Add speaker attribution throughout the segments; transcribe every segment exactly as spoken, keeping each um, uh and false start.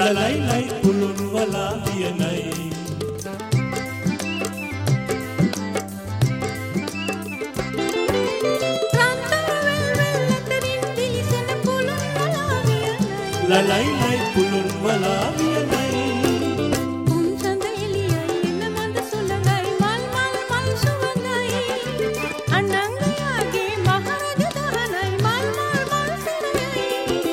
Speaker 1: ලලයි ලයි පුළුන් වලා වියනයි ලලයි ලයි පුළුන් වලා වියනයි
Speaker 2: පුන්සඳ එළියයි එන මඳ සුළඟයි මල් මල් මල් සුවඳයි අනංගයාගේ මහරජ දහනයි මල් මල් මල් සරයයි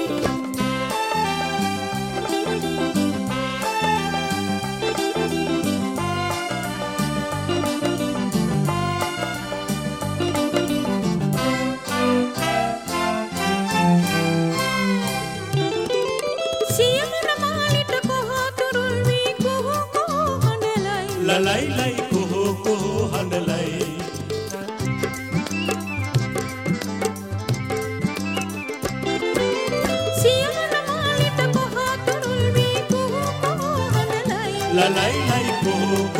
Speaker 1: ලලයි ලයි කොහො කොහො හඬලයි
Speaker 2: සියවන මාලිට කොහා තුරුල් වී කොහො කොහො හඬලයි
Speaker 1: ලලයි ලයි කොහො